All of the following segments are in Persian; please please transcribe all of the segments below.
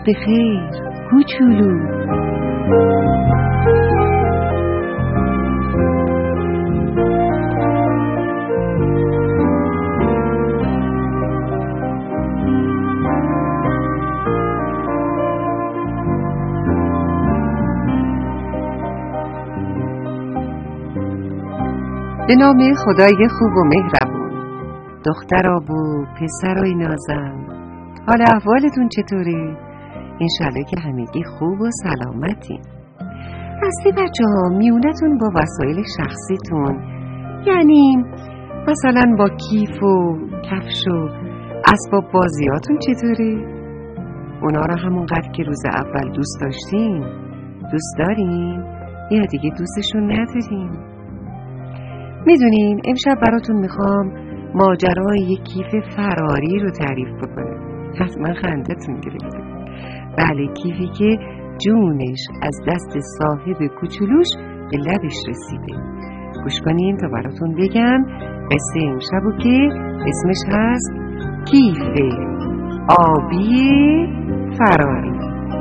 به خیر کوچولو. به نام خدای خوب و مهربون. دخترا و پسرای نازم، حال احوالتون چطوره؟ انشالله که همگی خوب و سلامتین. راستی بچه ها، میونتون با وسایل شخصیتون، یعنی مثلا با کیف و کفش و اسباب بازیاتون چطوره؟ اونا رو همونقدر که روز اول دوست داشتین دوست دارین یا دیگه دوستشون ندارین؟ میدونین امشب براتون میخوام ماجرای یک کیف فراری رو تعریف بکنم. حتما خندتون گرفته. بله، کیفی که جونش از دست صاحب کوچولوش به لبش رسیده. گوش کنین تا براتون بگم قصه امشبو که اسمش هست کیف آبی فراری.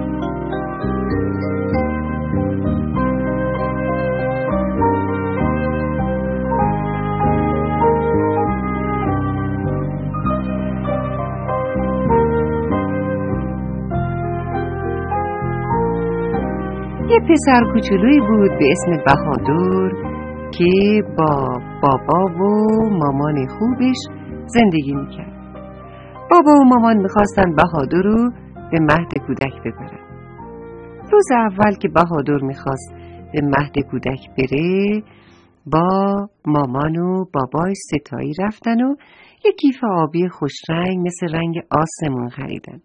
یه پسر کوچولویی بود به اسم بهادر که با بابا و مامان خوبش زندگی میکرد. بابا و مامان میخواستن بهادر رو به مهد کودک ببرن. روز اول که بهادر میخواست به مهد کودک بره، با مامان و باباش ستایی رفتن و یه کیف آبی خوشرنگ مثل رنگ آسمون خریدن.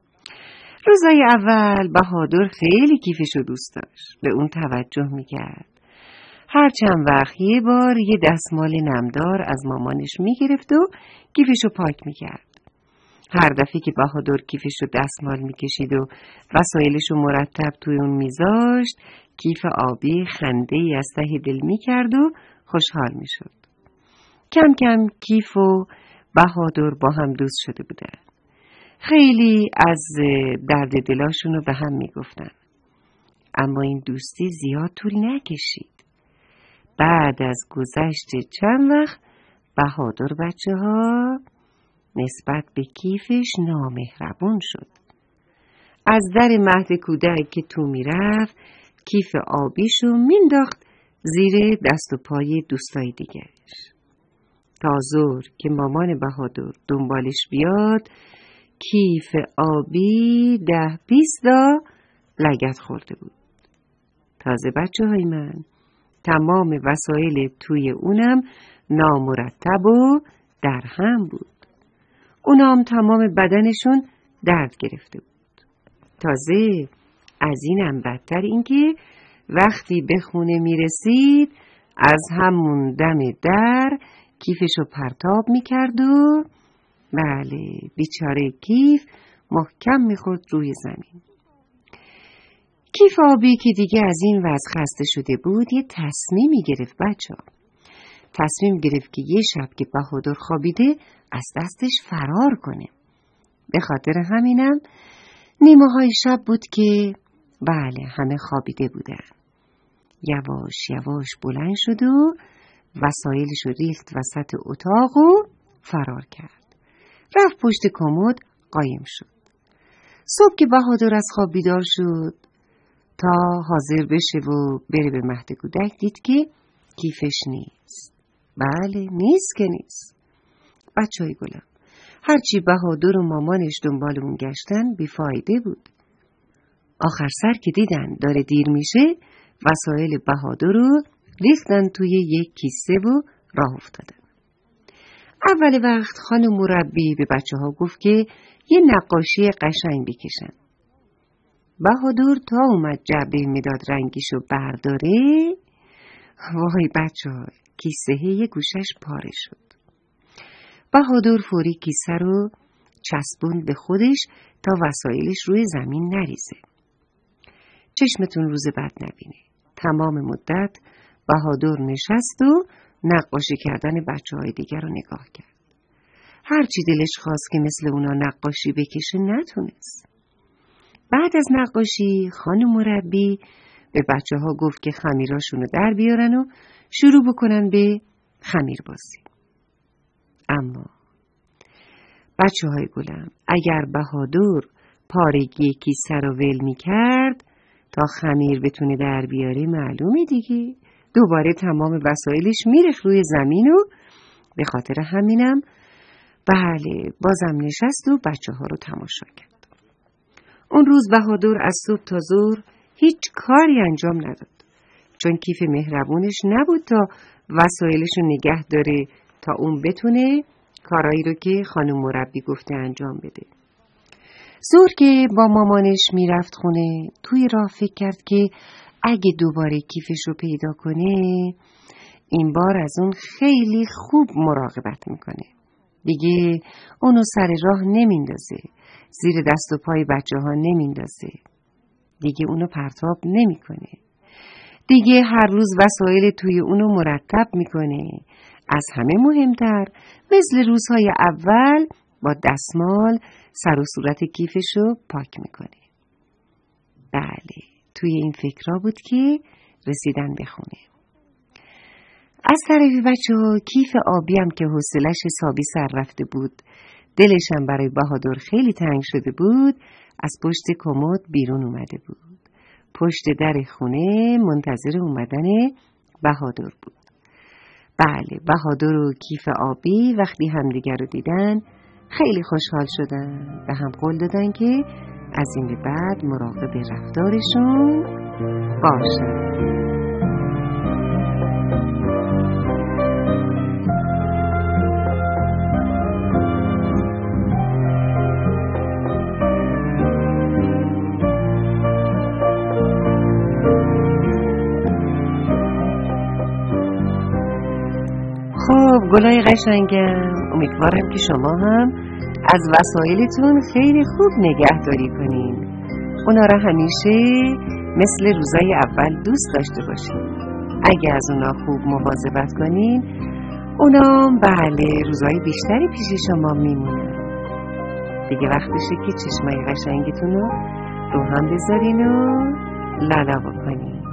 روزای اول بهادر خیلی کیفشو دوست داشت، به اون توجه میکرد. هر چند وقت یه بار یه دستمال نمدار از مامانش میگرفت و کیفشو پاک میکرد. هر دفعه که بهادر کیفشو دستمال میکشید و وسایلشو مرتب توی اون میذاشت، کیف آبی خنده‌ای از ته دل میکرد و خوشحال میشد. کم کم کیف و بهادر با هم دوست شده بودن. خیلی از درد دلاشون رو به هم میگفتن. اما این دوستی زیاد طول نکشید. بعد از گذشت چند وقت بهادر بچه ها نسبت به کیفش نامهربون شد. از در مهد کودک که تو میرفت، کیف آبیشو مینداخت زیر دست و پای دوستای دیگرش. تا ظهر که مامان بهادر دنبالش بیاد، کیف آبی 10-20 لگد خورده بود. تازه بچه های من، تمام وسایل توی اونم نامرتب و در هم بود. اونام تمام بدنشون درد گرفته بود. تازه از اینم بدتر این که وقتی به خونه میرسید، از همون دم در کیفشو پرتاب میکرد و بله، بیچاره کیف محکم میخورد روی زمین. کیف آبی که دیگه از این وضع خسته شده بود، یه تصمیمی گرفت بچه‌ها. تصمیم گرفت که یه شب که بهادر خوابیده از دستش فرار کنه. به خاطر همینم نیمه های شب بود که بله، همه خوابیده بودن. یواش یواش بلند شد و وسایلش رو ریخت وسط اتاق و فرار کرد. رفت پشت کمد قایم شد. صبح که بهادر از خواب بیدار شد تا حاضر بشه و بره به مهد کودک، دید که کیفش نیست. بله، نیست که نیست. بچه‌های گلم، هرچی بهادر و مامانش دنبال اون گشتن بیفایده بود. آخر سر که دیدن داره دیر میشه، وسایل بهادر رو ریختن توی یک کیسه و راه افتادن. اول وقت خانم مربی به بچه ها گفت که یه نقاشی قشنگ بکشن. بهادر تا اومد جعبه مداد رنگیشو برداره، وای بچه ها، کیسه یه گوشش پاره شد. بهادر فوری کیسه رو چسبوند به خودش تا وسایلش روی زمین نریزه. چشمتون روز بد نبینه. تمام مدت بهادر نشست و نقاشی کردن بچه‌های دیگر رو نگاه کرد. هرچی دلش خواست که مثل اونا نقاشی بکشه نتونست. بعد از نقاشی خانم مربی به بچه ها گفت که خمیراشونو در بیارن و شروع بکنن به خمیر بازی. اما بچه های گلم، اگر بهادر پارگی کیسه رو ول می کرد تا خمیر بتونه در بیاره، معلومه دیگه دوباره تمام وسایلش میرخ روی زمین و به خاطر همینم بله بازم نشست و بچه ها رو تماشا کرد. اون روز بهادر از صبح تا ظهر هیچ کاری انجام نداد، چون کیف مهربونش نبود تا وسایلش رو نگه داره تا اون بتونه کارایی رو که خانم مربی گفته انجام بده. ظهر که با مامانش میرفت خونه، توی راه فکر کرد که اگه دوباره کیفش رو پیدا کنه، این بار از اون خیلی خوب مراقبت میکنه. دیگه اونو سر راه نمیندازه، زیر دست و پای بچه ها نمیندازه، دیگه اونو پرتاب نمیکنه، دیگه هر روز وسایل توی اونو مرتب میکنه. از همه مهمتر مثل روزهای اول با دستمال سر و صورت کیفشو پاک میکنه. بله، توی این فکرها بود که رسیدن به خونه. از طرف بچه‌ها کیف آبی هم که حوصله‌اش حسابی سر رفته بود، دلشم برای بهادر خیلی تنگ شده بود، از پشت کمد بیرون اومده بود. پشت در خونه منتظر اومدن بهادر بود. بله، بهادر و کیف آبی وقتی همدیگر رو دیدن خیلی خوشحال شدن و هم قول دادن که از این به بعد مراقب رفتارشون باشن. خب گلای قشنگم، امیدوارم که شما هم از وسایلتون خیلی خوب نگهداری کنین. اونا را همیشه مثل روزای اول دوست داشته باشین. اگه از اونا خوب مواظبت کنین، اونا بله روزای بیشتری پیش شما میمونن. دیگه وقتشه که چشمای قشنگتون رو هم بذارین و لالا بکنین.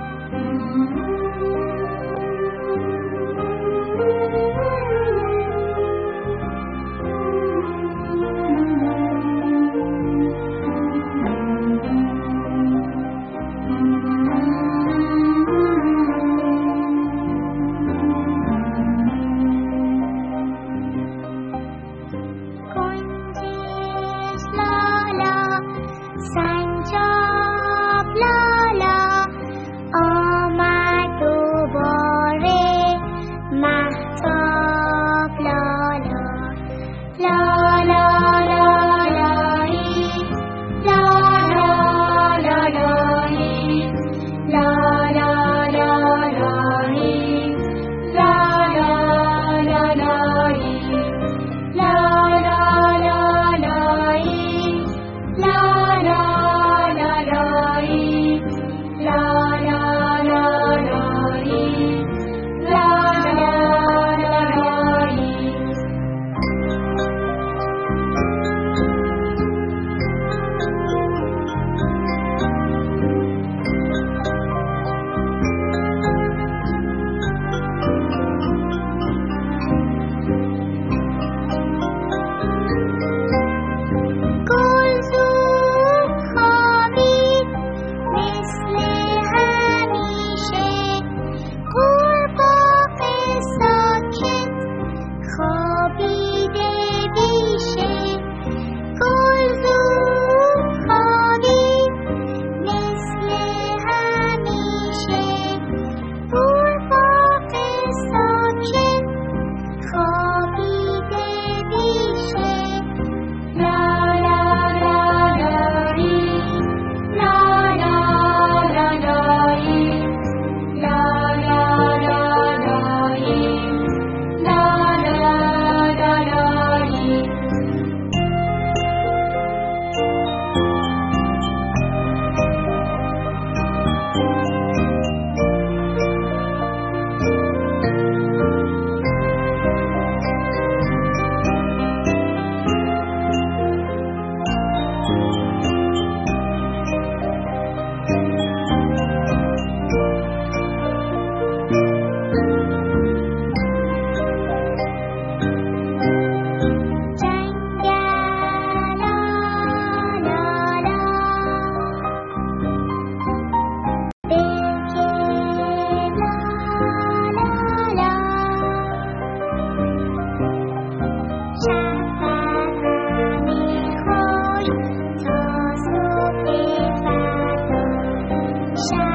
شب